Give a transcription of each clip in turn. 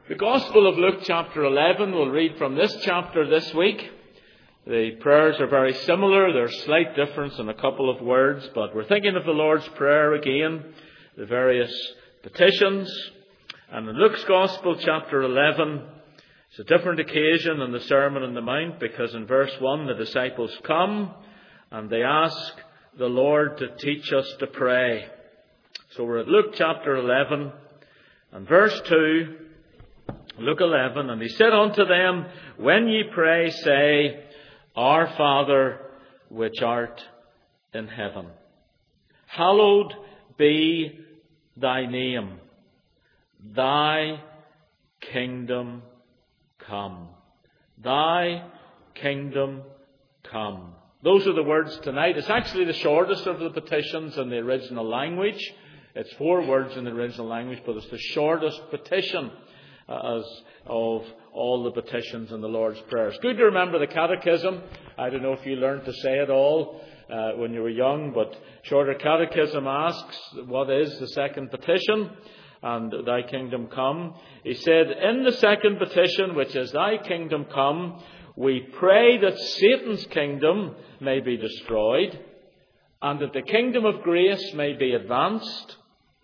The Gospel of Luke chapter 11, we'll read from this chapter this week. The prayers are very similar. There's slight difference in a couple of words, but we're thinking of the Lord's Prayer again, the various petitions. And in Luke's Gospel chapter 11, it's a different occasion than the Sermon on the Mount, because in verse 1 the disciples come and they ask the Lord to teach us to pray. So we're at Luke chapter 11 and verse 2. Luke 11, and he said unto them, When ye pray, say, Our Father, which art in heaven, hallowed be thy name. Thy kingdom come. Thy kingdom come. Those are the words tonight. It's actually the shortest of the petitions in the original language. It's 4 words in the original language, but it's the shortest petition as of all the petitions in the Lord's Prayer. It's good to remember the Catechism. I don't know if you learned to say it all when you were young, but Shorter Catechism asks, what is the second petition? And thy kingdom come. He said, in the second petition, which is thy kingdom come, we pray that Satan's kingdom may be destroyed, and that the kingdom of grace may be advanced,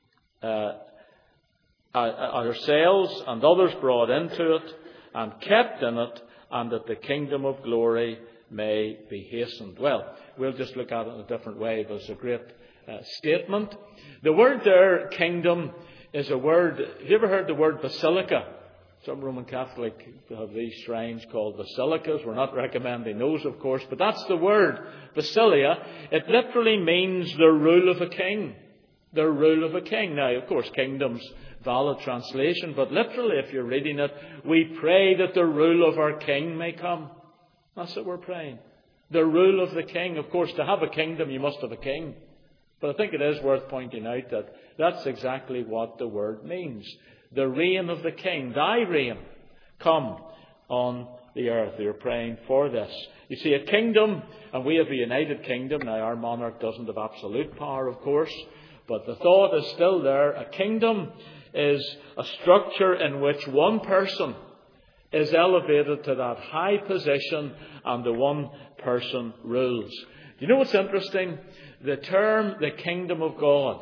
ourselves and others brought into it and kept in it, and that the kingdom of glory may be hastened. Well, we'll just look at it in a different way, but it's a great statement. The word there, kingdom, is a word. Have you ever heard the word basilica? Some Roman Catholic have these shrines called basilicas. We're not recommending those, of course, but that's the word, basilia. It literally means the rule of a king. The rule of a king. Now, of course, kingdom's valid translation, but literally, if you're reading it, we pray that the rule of our king may come. That's what we're praying. The rule of the king. Of course, to have a kingdom, you must have a king. But I think it is worth pointing out that that's exactly what the word means. The reign of the king, thy reign, come on the earth. You're praying for this. You see, a kingdom, and we have a united kingdom. Now, our monarch doesn't have absolute power, of course, but the thought is still there. A kingdom is a structure in which one person is elevated to that high position and the one person rules. You know what's interesting? The term, the kingdom of God,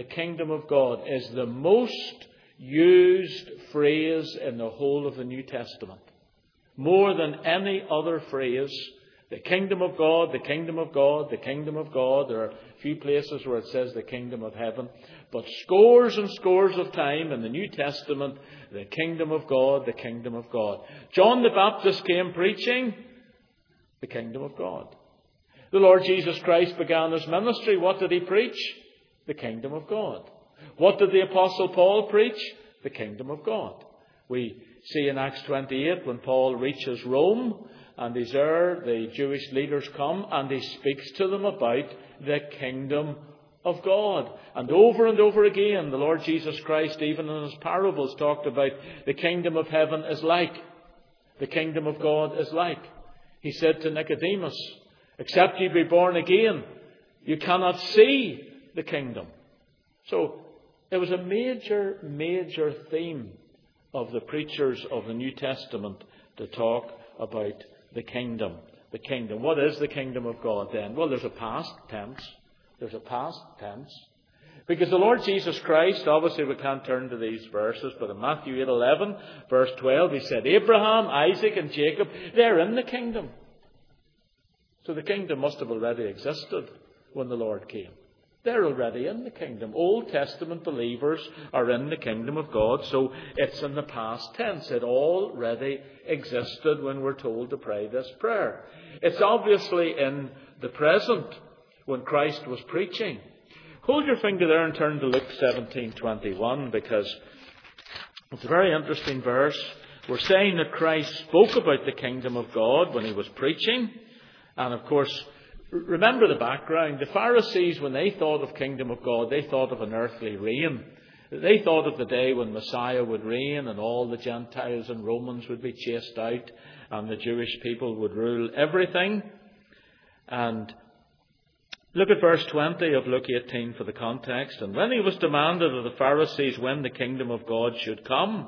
is the most used phrase in the whole of the New Testament. More than any other phrase. The kingdom of God, the kingdom of God, the kingdom of God. There are a few places where it says the kingdom of heaven. But scores and scores of time in the New Testament, the kingdom of God, the kingdom of God. John the Baptist came preaching the kingdom of God. The Lord Jesus Christ began his ministry. What did he preach? The kingdom of God. What did the Apostle Paul preach? The kingdom of God. We see in Acts 28 when Paul reaches Rome and he's there, the Jewish leaders come and he speaks to them about the kingdom of God. And over again, the Lord Jesus Christ, even in his parables, talked about the kingdom of heaven is like. The kingdom of God is like. He said to Nicodemus, except you be born again, you cannot see the kingdom. So it was a major theme of the preachers of the New Testament to talk about the kingdom. The kingdom. What is the kingdom of God then? Well, there's a past tense. Because the Lord Jesus Christ, obviously we can't turn to these verses, but in Matthew 8:11, verse 12, he said, Abraham, Isaac and Jacob, they're in the kingdom. So the kingdom must have already existed when the Lord came. They're already in the kingdom. Old Testament believers are in the kingdom of God, so it's in the past tense. It already existed when we're told to pray this prayer. It's obviously in the present when Christ was preaching. Hold your finger there and turn to Luke 17:21, because it's a very interesting verse. We're saying that Christ spoke about the kingdom of God when he was preaching. And of course, remember the background. The Pharisees, when they thought of kingdom of God, they thought of an earthly reign. They thought of the day when Messiah would reign and all the Gentiles and Romans would be chased out and the Jewish people would rule everything. And look at verse 20 of Luke 18 for the context. And when he was demanded of the Pharisees when the kingdom of God should come,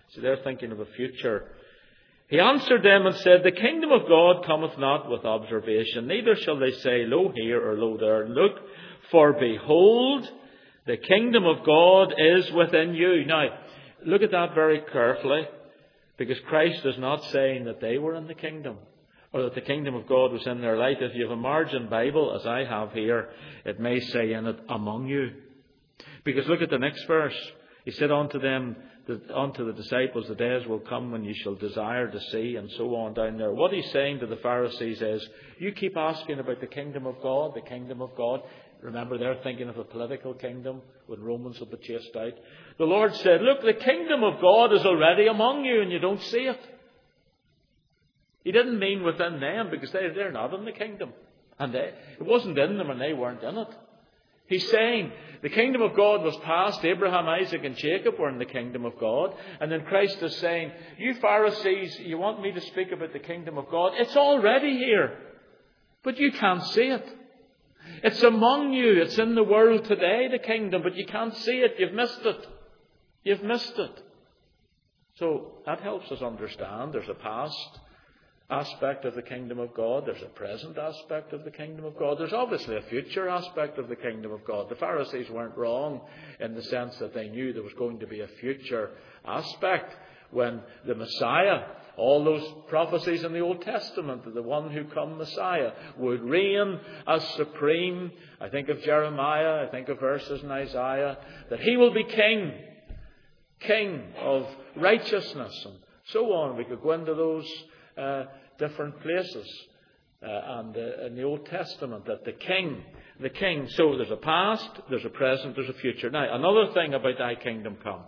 So they're thinking of a future. He answered them and said, the kingdom of God cometh not with observation, neither shall they say, lo here or lo there. Look, for behold, the kingdom of God is within you. Now, look at that very carefully, because Christ is not saying that they were in the kingdom, or that the kingdom of God was in their life. If you have a margin Bible, as I have here, it may say in it, among you. Because look at the next verse. He said unto the disciples, the days will come when you shall desire to see, and so on down there. What he's saying to the Pharisees is, you keep asking about the kingdom of God, the kingdom of God. Remember, they're thinking of a political kingdom when Romans will be chased out. The Lord said, look, the kingdom of God is already among you, and you don't see it. He didn't mean within them, because they're not in the kingdom. And it wasn't in them, and they weren't in it. He's saying the kingdom of God was past. Abraham, Isaac and Jacob were in the kingdom of God. And then Christ is saying, you Pharisees, you want me to speak about the kingdom of God? It's already here. But you can't see it. It's among you. It's in the world today, the kingdom. But you can't see it. You've missed it. You've missed it. So that helps us understand there's a past aspect of the kingdom of God. There's a present aspect of the kingdom of God. There's obviously a future aspect of the kingdom of God. The Pharisees weren't wrong in the sense that they knew there was going to be a future aspect when the Messiah, all those prophecies in the Old Testament, that the one who come Messiah would reign as supreme. I think of Jeremiah, I think of verses in Isaiah, that he will be king of righteousness and so on. We could go into those different places and in the Old Testament, that the king. So there's a past, there's a present, there's a future. Now, another thing about thy kingdom come.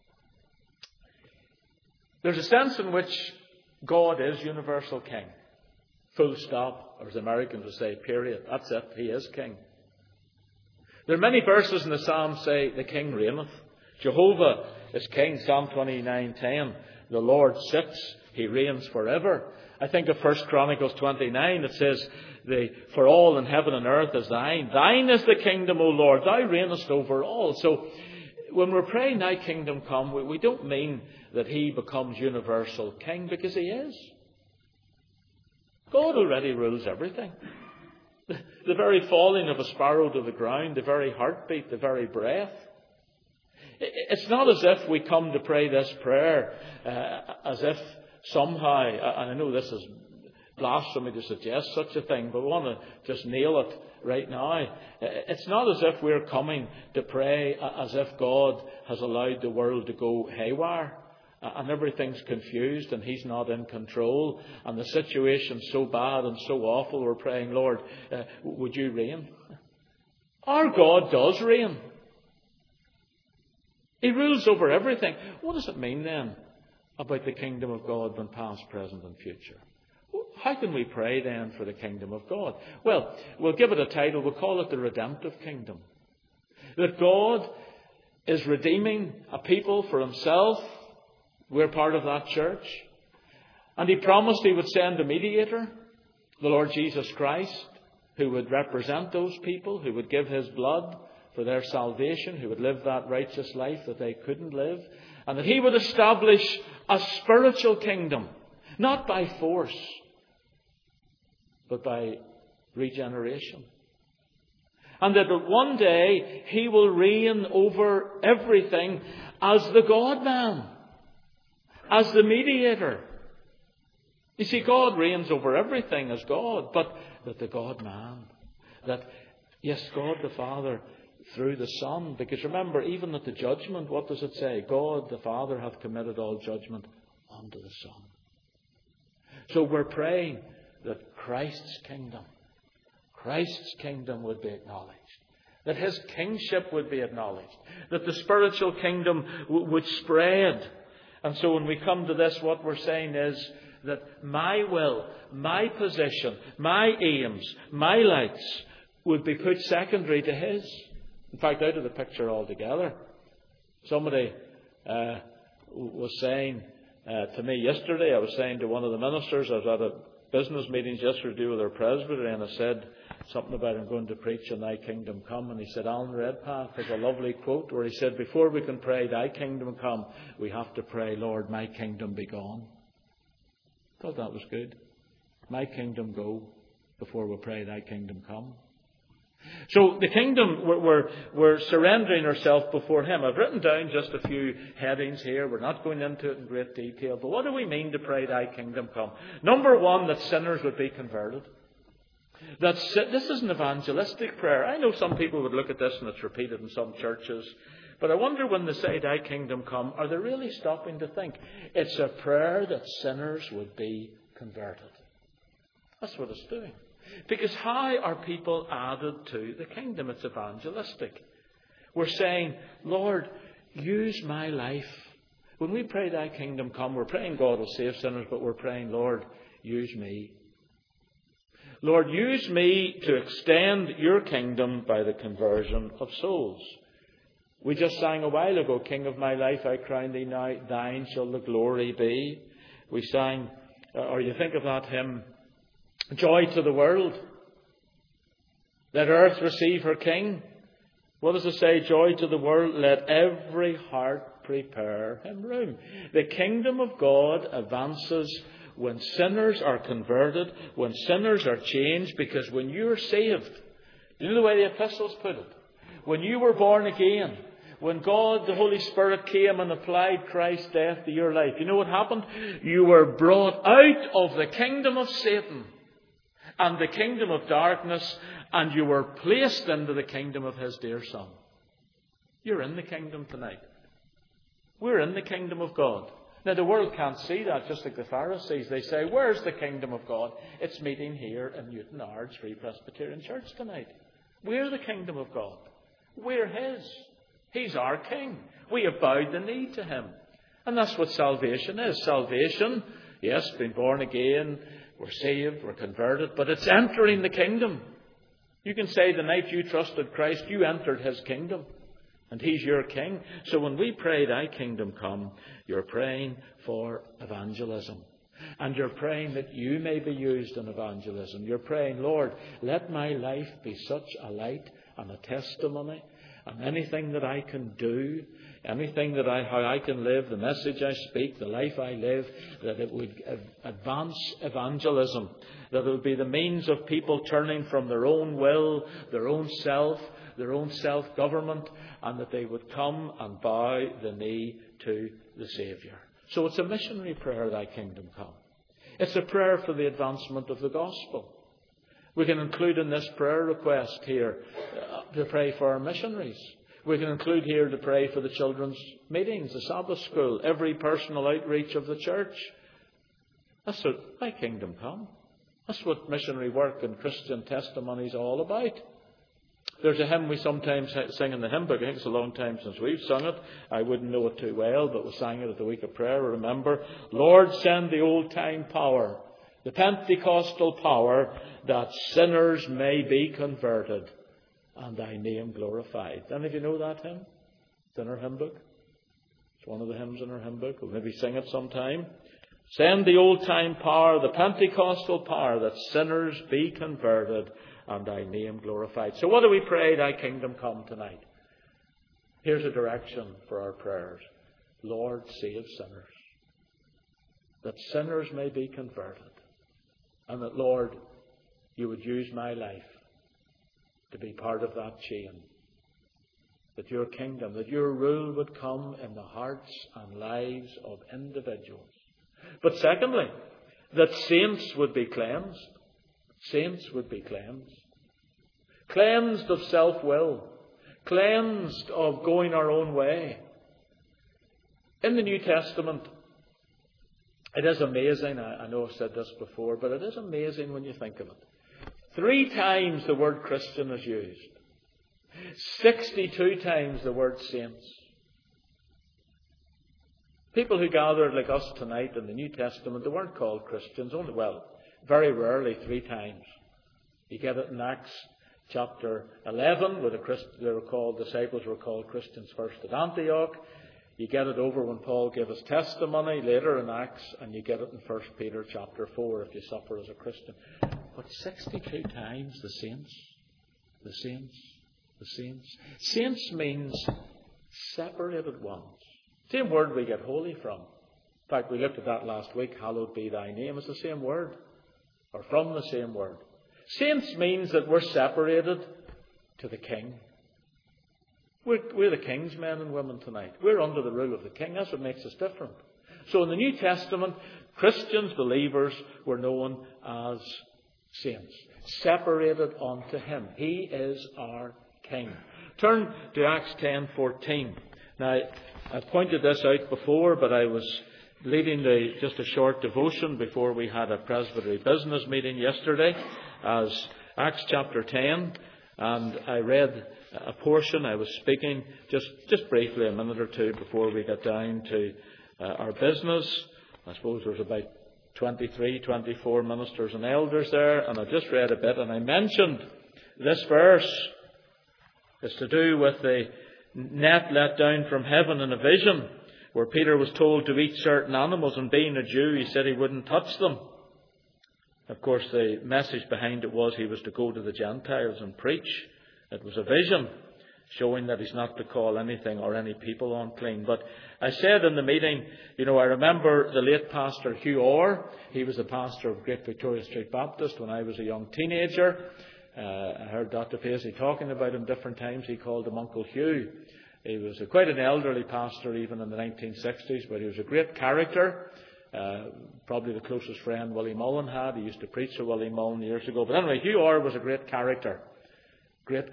There's a sense in which God is universal king. Full stop, or as Americans would say, period. That's it. He is king. There are many verses in the Psalms say, the king reigneth. Jehovah is king. Psalm 29:10. The Lord sits, he reigns forever. I think of 1 Chronicles 29, it says, for all in heaven and earth is thine. Thine is the kingdom, O Lord. Thou reignest over all. So when we're praying, thy kingdom come, we don't mean that he becomes universal king, because he is. God already rules everything. The very falling of a sparrow to the ground, the very heartbeat, the very breath. It's not as if we come to pray this prayer as if somehow, and I know this is blasphemy to suggest such a thing, but we want to just nail it right now. It's not as if we're coming to pray as if God has allowed the world to go haywire and everything's confused and he's not in control and the situation's so bad and so awful. We're praying, Lord, would you reign? Our God does reign. He rules over everything. What does it mean then about the kingdom of God when past, present and future? How can we pray then for the kingdom of God? Well, we'll give it a title. We'll call it the redemptive kingdom. That God is redeeming a people for himself. We're part of that church. And he promised he would send a mediator, the Lord Jesus Christ, who would represent those people, who would give his blood for their salvation, who would live that righteous life that they couldn't live, and that he would establish a spiritual kingdom, not by force, but by regeneration. And that one day he will reign over everything as the God-man, as the mediator. You see, God reigns over everything as God, but that the God-man, that, yes, God the Father through the Son, because remember, even at the judgment, what does it say? God the Father hath committed all judgment unto the Son. So we're praying that Christ's kingdom would be acknowledged. That his kingship would be acknowledged. That the spiritual kingdom would spread. And so when we come to this, what we're saying is that my will, my position, my aims, my lights would be put secondary to his. In fact, out of the picture altogether. Somebody was saying to me yesterday, I was saying to one of the ministers, I was at a business meeting yesterday with our presbytery, and I said something about him going to preach on Thy Kingdom Come, and he said Alan Redpath has a lovely quote where he said, before we can pray Thy Kingdom Come, we have to pray, Lord, my kingdom be gone. I thought that was good. My kingdom go before we pray Thy Kingdom Come. So the kingdom, we're surrendering ourselves before Him. I've written down just a few headings here. We're not going into it in great detail. But what do we mean to pray Thy Kingdom Come? Number one, that sinners would be converted. This is an evangelistic prayer. I know some people would look at this and it's repeated in some churches. But I wonder when they say Thy Kingdom Come, are they really stopping to think it's a prayer that sinners would be converted? That's what it's doing. Because how are people added to the kingdom? It's evangelistic. We're saying, Lord, use my life. When we pray Thy Kingdom Come, we're praying God will save sinners, but we're praying, Lord, use me. Lord, use me to extend Your kingdom by the conversion of souls. We just sang a while ago, King of my life, I crown Thee now, Thine shall the glory be. We sang, or you think of that hymn, Joy to the world. Let earth receive her King. What does it say? Joy to the world. Let every heart prepare Him room. The kingdom of God advances when sinners are converted, when sinners are changed, because when you're saved, you know the way the epistles put it? When you were born again, when God, the Holy Spirit, came and applied Christ's death to your life, you know what happened? You were brought out of the kingdom of Satan and the kingdom of darkness, and you were placed into the kingdom of His dear Son. You're in the kingdom tonight. We're in the kingdom of God. Now, the world can't see that, just like the Pharisees. They say, where's the kingdom of God? It's meeting here in Newton Ards Free Presbyterian Church tonight. We're the kingdom of God. We're His. He's our King. We have bowed the knee to Him. And that's what salvation is. Salvation, yes, being born again, we're saved, we're converted, but it's entering the kingdom. You can say the night you trusted Christ, you entered His kingdom. And He's your King. So when we pray Thy Kingdom Come, you're praying for evangelism. And you're praying that you may be used in evangelism. You're praying, Lord, let my life be such a light and a testimony. And anything that I can do, anything that how I can live, the message I speak, the life I live, that it would advance evangelism. That it would be the means of people turning from their own will, their own self-government, and that they would come and bow the knee to the Saviour. So it's a missionary prayer, Thy Kingdom Come. It's a prayer for the advancement of the gospel. We can include in this prayer request here to pray for our missionaries. We can include here to pray for the children's meetings, the Sabbath school, every personal outreach of the church. That's what Thy Kingdom Come. That's what missionary work and Christian testimony is all about. There's a hymn we sometimes sing in the hymn book. I think it's a long time since we've sung it. I wouldn't know it too well, but we sang it at the week of prayer. Remember, Lord, send the old-time power, the Pentecostal power, that sinners may be converted and Thy name glorified. Any of you know that hymn? It's in our hymn book. It's one of the hymns in our hymn book. We'll maybe sing it sometime. Send the old-time power, the Pentecostal power, that sinners be converted and Thy name glorified. So what do we pray? Thy Kingdom Come tonight. Here's a direction for our prayers. Lord, save sinners. That sinners may be converted. And that, Lord, You would use my life to be part of that chain. That Your kingdom, that Your rule would come in the hearts and lives of individuals. But secondly, that saints would be cleansed. Saints would be cleansed. Cleansed of self-will. Cleansed of going our own way. In the New Testament, it is amazing. I know I've said this before, but it is amazing when you think of it. 3 times the word Christian is used. 62 times the word saints. People who gathered like us tonight in the New Testament, they weren't called Christians. Only, very rarely 3 times. You get it in Acts chapter 11, where the disciples were called Christians first at Antioch. You get it over when Paul gave his testimony later in Acts, and you get it in 1 Peter chapter 4 if you suffer as a Christian. But 62 times the saints, the saints, the saints. Saints means separated ones. Same word we get holy from. In fact, we looked at that last week. Hallowed be thy name. It's the same word, or from the same word. Saints means that we're separated to the King. We're the King's men and women tonight. We're under the rule of the King. That's what makes us different. So in the New Testament, Christians, believers, were known as saints, separated unto Him. He is our King. Turn to Acts 10:14. Now, I pointed this out before, but I was leading just a short devotion before we had a Presbytery business meeting yesterday, as Acts chapter 10, and I read a portion. I was speaking just briefly a minute or two before we got down to our business. I suppose there's about 23, 24 ministers and elders there, and I just read a bit, and I mentioned this verse. It's to do with the net let down from heaven in a vision, where Peter was told to eat certain animals, and being a Jew, he said he wouldn't touch them. Of course, the message behind it was he was to go to the Gentiles and preach. It was a vision showing that he's not to call anything or any people unclean. But I said in the meeting, I remember the late pastor Hugh Orr. He was the pastor of Great Victoria Street Baptist when I was a young teenager. I heard Dr. Paisley talking about him different times. He called him Uncle Hugh. He was quite an elderly pastor even in the 1960s, but he was a great character. Probably the closest friend Willie Mullen had. He used to preach to Willie Mullen years ago. But anyway, Hugh Orr was a great character. Great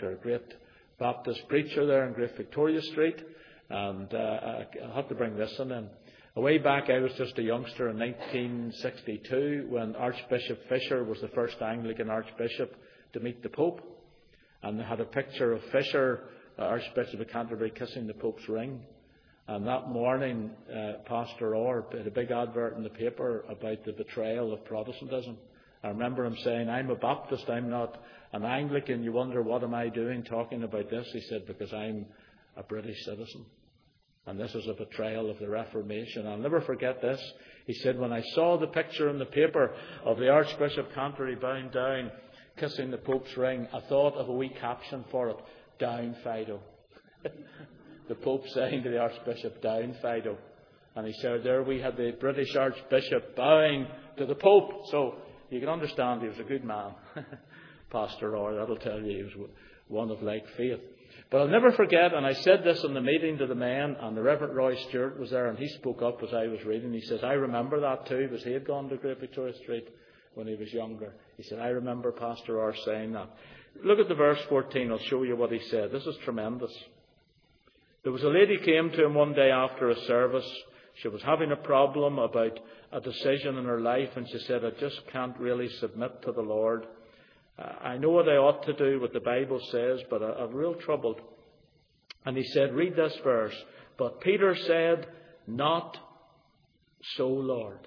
Baptist preacher there in Great Victoria Street. And I had to bring this in. Way back, I was just a youngster in 1962 when Archbishop Fisher was the first Anglican Archbishop to meet the Pope. And they had a picture of Fisher, Archbishop of Canterbury, kissing the Pope's ring. And that morning, Pastor Orr had a big advert in the paper about the betrayal of Protestantism. I remember him saying, I'm a Baptist, I'm not an Anglican. You wonder, what am I doing talking about this? He said, because I'm a British citizen. And this is a betrayal of the Reformation. I'll never forget this. He said, when I saw the picture in the paper of the Archbishop of Canterbury bowing down, kissing the Pope's ring, I thought of a wee caption for it, Down Fido. The Pope saying to the Archbishop, Down Fido. And he said, there we had the British Archbishop bowing to the Pope. So you can understand he was a good man. Pastor Orr, that'll tell you he was one of like faith. But I'll never forget, and I said this in the meeting to the men, and the Reverend Roy Stewart was there, and he spoke up as I was reading. He says, I remember that too, because he had gone to Great Victoria Street when he was younger. He said, I remember Pastor Orr saying that. Look at the verse 14, I'll show you what he said. This is tremendous. There was a lady came to him one day after a service. She was having a problem about a decision in her life, and she said, I just can't really submit to the Lord. I know what I ought to do, what the Bible says, but I'm real troubled. And he said, read this verse. But Peter said, not so, Lord.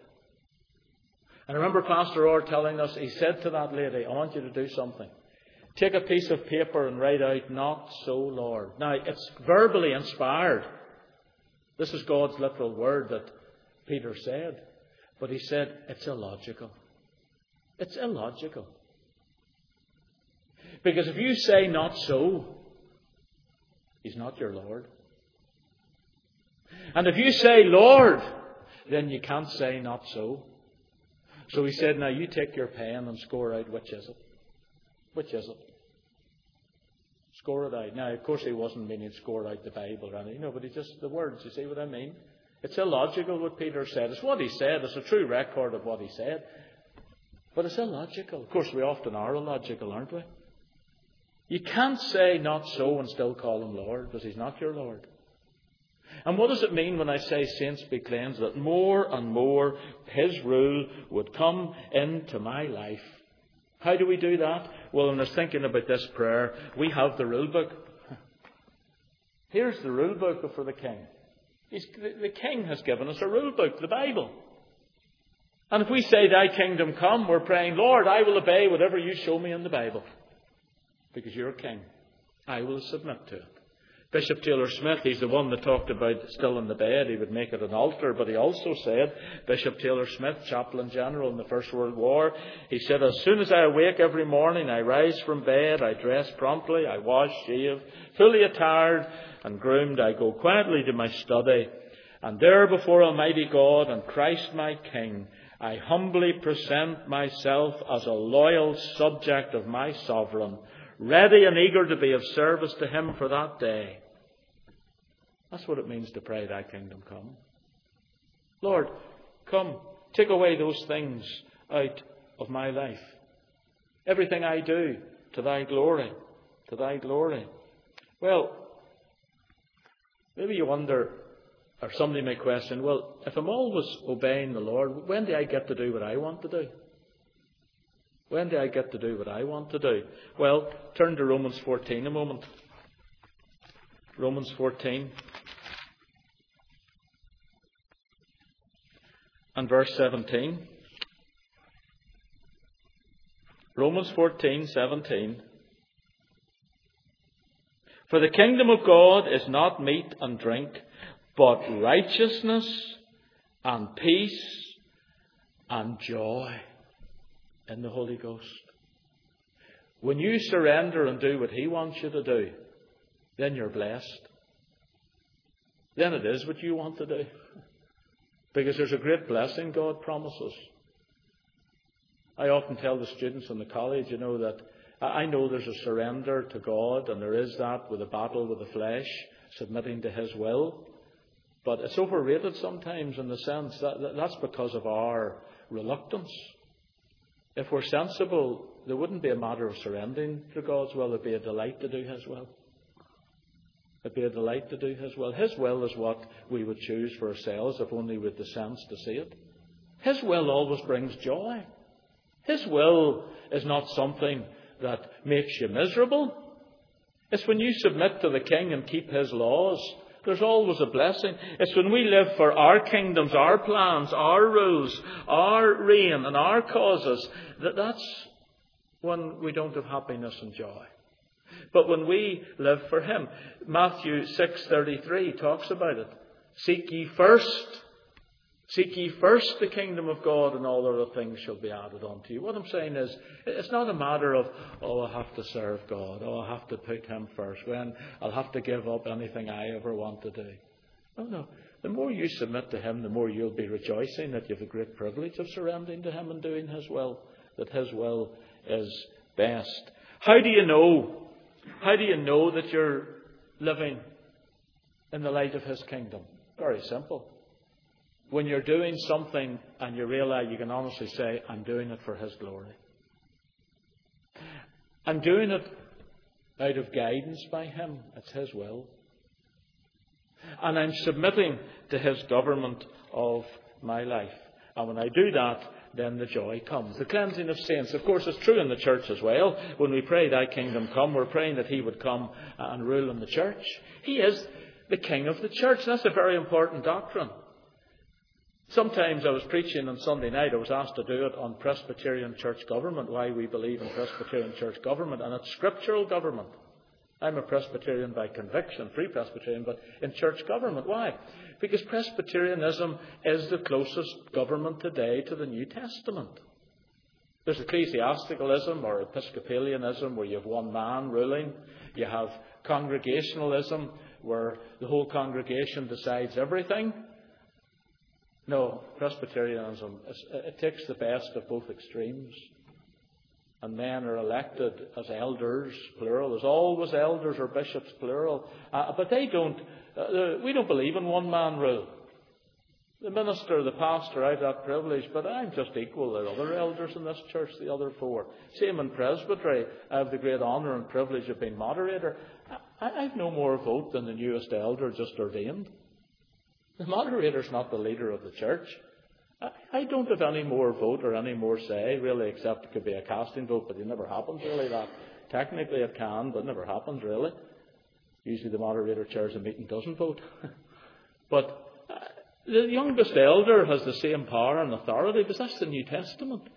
And I remember Pastor Orr telling us, he said to that lady, I want you to do something. Take a piece of paper and write out, not so, Lord. Now, it's verbally inspired. This is God's literal word that Peter said. But he said, it's illogical. It's illogical. Because if you say not so, He's not your Lord. And if you say Lord, then you can't say not so. So he said, now you take your pen and score out which is it. Which is it? Score it out. Now, of course, he wasn't meaning score out the Bible or anything. But he just, the words, you see what I mean? It's illogical what Peter said. It's what he said. It's a true record of what he said. But it's illogical. Of course, we often are illogical, aren't we? You can't say not so and still call Him Lord, because He's not your Lord. And what does it mean when I say saints be cleansed? That more and more His rule would come into my life. How do we do that? Well, when I was thinking about this prayer, we have the rule book. Here's the rule book for the King. The King has given us a rule book, the Bible. And if we say, Thy kingdom come, we're praying, Lord, I will obey whatever you show me in the Bible. Because you're King. I will submit to it. Bishop Taylor Smith, he's the one that talked about still in the bed, he would make it an altar, but he also said, Bishop Taylor Smith, Chaplain General in the First World War, he said, as soon as I awake every morning, I rise from bed, I dress promptly, I wash, shave, fully attired and groomed, I go quietly to my study, and there before Almighty God and Christ my King, I humbly present myself as a loyal subject of my Sovereign, ready and eager to be of service to Him for that day. That's what it means to pray, Thy kingdom come. Lord, come, take away those things out of my life. Everything I do to Thy glory, to Thy glory. Well, maybe you wonder, or somebody may question, well, if I'm always obeying the Lord, when do I get to do what I want to do? When do I get to do what I want to do? Well, turn to Romans 14 a moment. Romans 14 and verse 17. Romans 14:17. For the kingdom of God is not meat and drink, but righteousness and peace and joy in the Holy Ghost. When you surrender and do what He wants you to do, then you're blessed. Then it is what you want to do. Because there's a great blessing God promises. I often tell the students in the college, that I know there's a surrender to God, and there is that with a battle with the flesh, submitting to His will. But it's overrated sometimes in the sense that that's because of our reluctance. If we're sensible, there wouldn't be a matter of surrendering to God's will. It'd be a delight to do His will. It'd be a delight to do His will. His will is what we would choose for ourselves if only we had the sense to see it. His will always brings joy. His will is not something that makes you miserable. It's when you submit to the King and keep His laws, there's always a blessing. It's when we live for our kingdoms, our plans, our rules, our reign and our causes, that's when we don't have happiness and joy. But when we live for Him, Matthew 6:33 talks about it. Seek ye first the kingdom of God, and all other things shall be added unto you. What I'm saying is, it's not a matter of, I have to serve God. I have to put Him first. When I'll have to give up anything I ever want to do. No. The more you submit to Him, the more you'll be rejoicing that you have the great privilege of surrendering to Him and doing His will. That His will is best. How do you know? How do you know that you're living in the light of His kingdom? Very simple. When you're doing something and you realize, you can honestly say, I'm doing it for His glory. I'm doing it out of guidance by Him. It's His will. And I'm submitting to His government of my life. And when I do that, then the joy comes. The cleansing of saints. Of course, it's true in the church as well. When we pray, Thy kingdom come, we're praying that He would come and rule in the church. He is the King of the church. That's a very important doctrine. Sometimes I was preaching on Sunday night. I was asked to do it on Presbyterian church government, why we believe in Presbyterian church government, and it's scriptural government. I'm a Presbyterian by conviction, Free Presbyterian, but in church government. Why? Because Presbyterianism is the closest government today to the New Testament. There's ecclesiasticalism or Episcopalianism, where you have one man ruling. You have congregationalism, where the whole congregation decides everything. No, Presbyterianism, it takes the best of both extremes. And men are elected as elders, plural. There's always elders or bishops, plural. But we don't believe in one-man rule. The minister, the pastor, I have that privilege, but I'm just equal to other elders in this church, the other four. Same in presbytery. I have the great honour and privilege of being moderator. I've no more vote than the newest elder just ordained. The moderator's not the leader of the church. I don't have any more vote or any more say, really, except it could be a casting vote, but it never happens, really. That technically it can, but it never happens, really. Usually the moderator chairs a meeting, doesn't vote. But the youngest elder has the same power and authority, because that's the New Testament.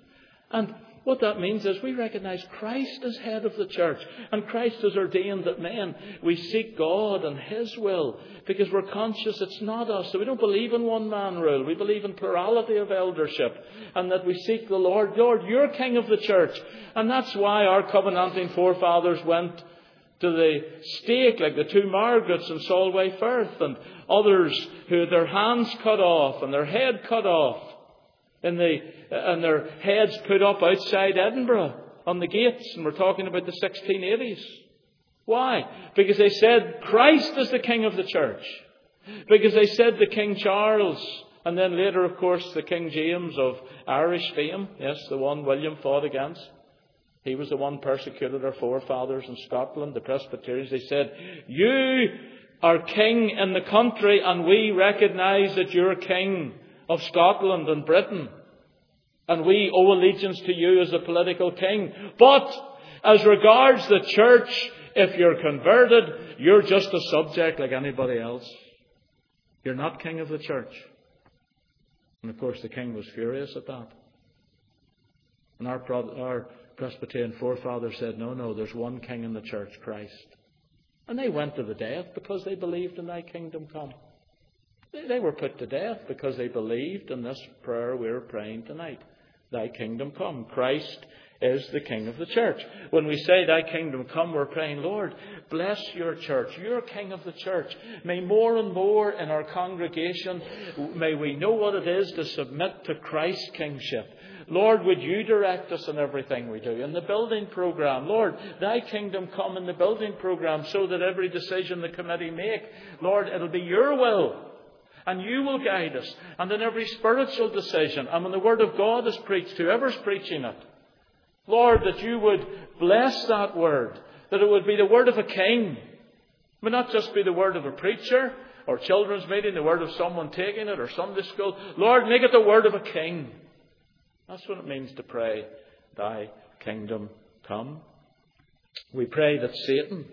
And what that means is we recognize Christ as head of the church. And Christ has ordained that men, we seek God and His will. Because we're conscious it's not us. So we don't believe in one-man rule. We believe in plurality of eldership. And that we seek the Lord. Lord, you're King of the church. And that's why our covenanting forefathers went to the stake, like the two Margarets in Solway Firth. And others who had their hands cut off and their head cut off. And their heads put up outside Edinburgh on the gates. And we're talking about the 1680s. Why? Because they said Christ is the King of the church. Because they said the King Charles. And then later, of course, the King James of Irish fame. Yes, the one William fought against. He was the one persecuted our forefathers in Scotland, the Presbyterians. They said, you are king in the country and we recognise that you're king of Scotland and Britain. And we owe allegiance to you as a political king. But as regards the church, if you're converted, you're just a subject like anybody else. You're not king of the church. And of course the king was furious at that. And our Presbyterian forefathers said, no, there's one king in the church, Christ. And they went to the death because they believed in thy kingdom come. They were put to death because they believed in this prayer we're praying tonight. Thy kingdom come. Christ is the King of the church. When we say thy kingdom come, we're praying, Lord, bless your church. You're King of the church. May more and more in our congregation, may we know what it is to submit to Christ's kingship. Lord, would you direct us in everything we do? In the building programme, Lord, thy kingdom come in the building programme so that every decision the committee make, Lord, it'll be your will. And you will guide us. And in every spiritual decision, and when the Word of God is preached, whoever's preaching it, Lord, that you would bless that Word, that it would be the Word of a king. It would not just be the Word of a preacher, or children's meeting, the Word of someone taking it, or Sunday school. Lord, make it the Word of a king. That's what it means to pray, thy kingdom come. We pray that Satan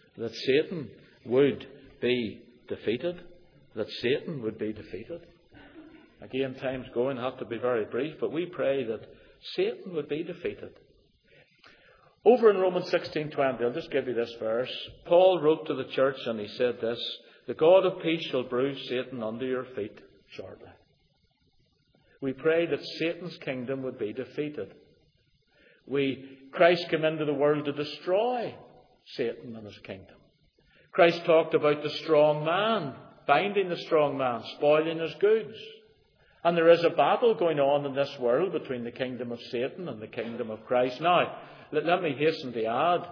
would be defeated. That Satan would be defeated. Again, time's going, I have to be very brief, but we pray that Satan would be defeated. Over in Romans 16:20, I'll just give you this verse. Paul wrote to the church and he said this, the God of peace shall bruise Satan under your feet shortly. We pray that Satan's kingdom would be defeated. Christ came into the world to destroy Satan and his kingdom. Christ talked about the strong man, binding the strong man, spoiling his goods. And there is a battle going on in this world between the kingdom of Satan and the kingdom of Christ. Now, let me hasten to add,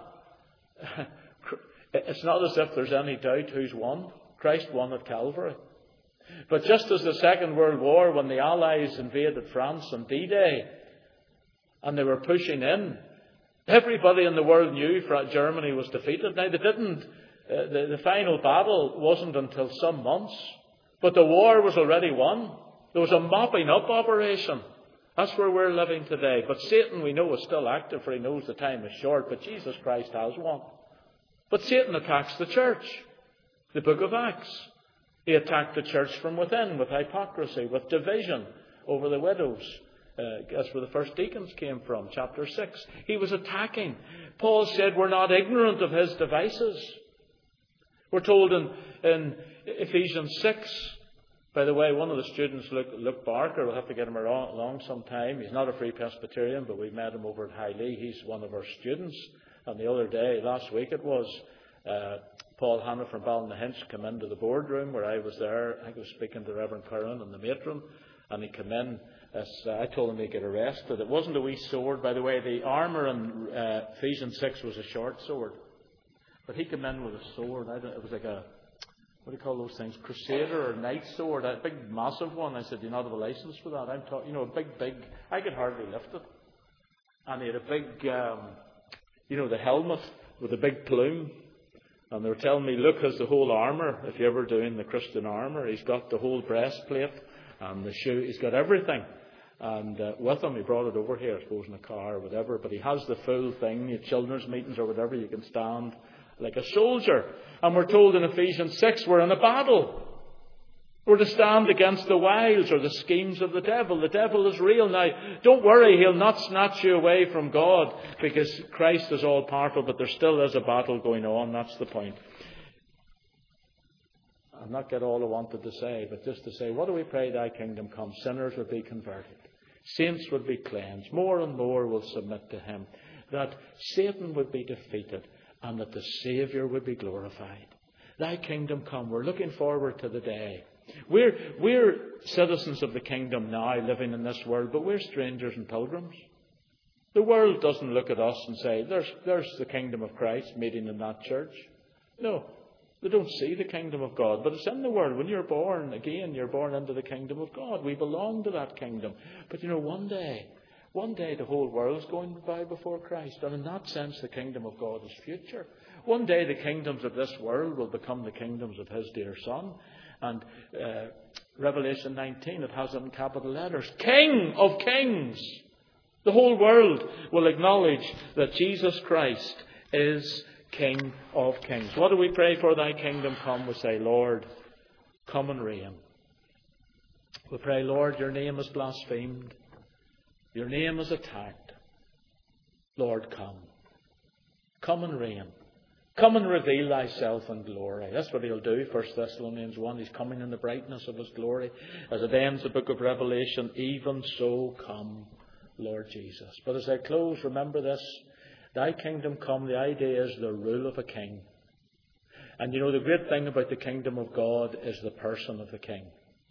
it's not as if there's any doubt who's won. Christ won at Calvary. But just as the Second World War, when the Allies invaded France on D-Day, and they were pushing in, everybody in the world knew Germany was defeated. Now, they didn't. The final battle wasn't until some months. But the war was already won. There was a mopping up operation. That's where we're living today. But Satan, we know, is still active, for he knows the time is short. But Jesus Christ has won. But Satan attacks the church. The book of Acts. He attacked the church from within with hypocrisy, with division over the widows. That's where the first deacons came from, chapter 6. He was attacking. Paul said we're not ignorant of his devices. We're told in Ephesians 6, by the way, one of the students, Luke Barker, we'll have to get him along sometime. He's not a Free Presbyterian, but we met him over at Highley. He's one of our students. And the other day, last week it was, Paul Hannah from Ballynahinch came into the boardroom where I was there. I was speaking to Reverend Curran and the matron, and he came in. I told him he'd get arrested. It wasn't a wee sword, by the way. The armour in Ephesians 6 was a short sword. But he came in with a sword. It was like a, what do you call those things? Crusader or knight sword. A big, massive one. I said, do you not have a license for that? I'm talking, a big, I could hardly lift it. And he had a big, the helmet with a big plume. And they were telling me, Luke has the whole armour. If you're ever doing the Christian armour, he's got the whole breastplate and the shoe. He's got everything. And with him, he brought it over here, I suppose, in a car or whatever. But he has the full thing. At children's meetings or whatever, you can stand like a soldier. And we're told in Ephesians 6, we're in a battle. We're to stand against the wiles or the schemes of the devil. The devil is real now. Don't worry, he'll not snatch you away from God because Christ is all powerful, but there still is a battle going on. That's the point. I'll not get all I wanted to say, but just to say, what do we pray thy kingdom come? Sinners would be converted. Saints would be cleansed. More and more will submit to him. That Satan would be defeated and that the Saviour would be glorified. Thy kingdom come. We're looking forward to the day. We're citizens of the kingdom now, living in this world, but we're strangers and pilgrims. The world doesn't look at us and say, there's the kingdom of Christ meeting in that church. No, they don't see the kingdom of God, but it's in the world. When you're born again, you're born into the kingdom of God. We belong to that kingdom. But one day the whole world's going to bow before Christ. And in that sense, the kingdom of God is future. One day the kingdoms of this world will become the kingdoms of his dear Son. And Revelation 19, it has it in capital letters. King of kings. The whole world will acknowledge that Jesus Christ is King of kings. What do we pray for? Thy kingdom come. We say, Lord, come and reign. We pray, Lord, your name is blasphemed. Your name is attacked. Lord, come. Come and reign. Come and reveal thyself in glory. That's what he'll do, 1 Thessalonians 1. He's coming in the brightness of his glory. As it ends the book of Revelation, even so come, Lord Jesus. But as I close, remember this. Thy kingdom come, the idea is the rule of a king. And the great thing about the kingdom of God is the person of the king.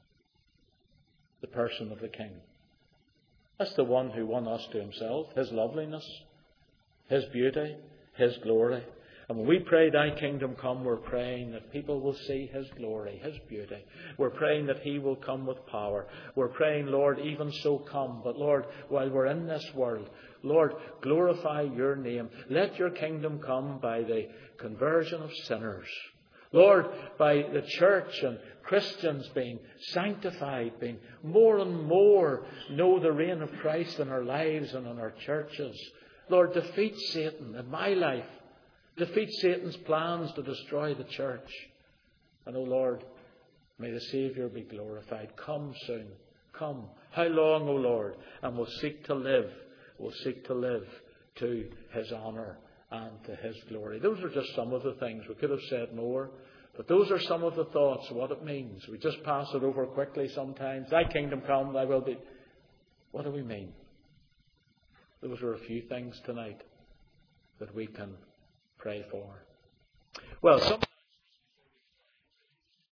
The person of the king. That's the one who won us to himself, his loveliness, his beauty, his glory. And when we pray, thy kingdom come, we're praying that people will see his glory, his beauty. We're praying that he will come with power. We're praying, Lord, even so come. But Lord, while we're in this world, Lord, glorify your name. Let your kingdom come by the conversion of sinners. Lord, by the church and Christians being sanctified, being more and more know the reign of Christ in our lives and in our churches. Lord, defeat Satan in my life. Defeat Satan's plans to destroy the church. And, Lord, may the Saviour be glorified. Come soon. Come. How long, Lord? And we'll seek to live. We'll seek to live to his honour and to his glory. Those are just some of the things. We could have said more. But those are some of the thoughts of what it means. We just pass it over quickly sometimes. Thy kingdom come, thy will be. What do we mean? Those are a few things tonight that we can pray for. Well, some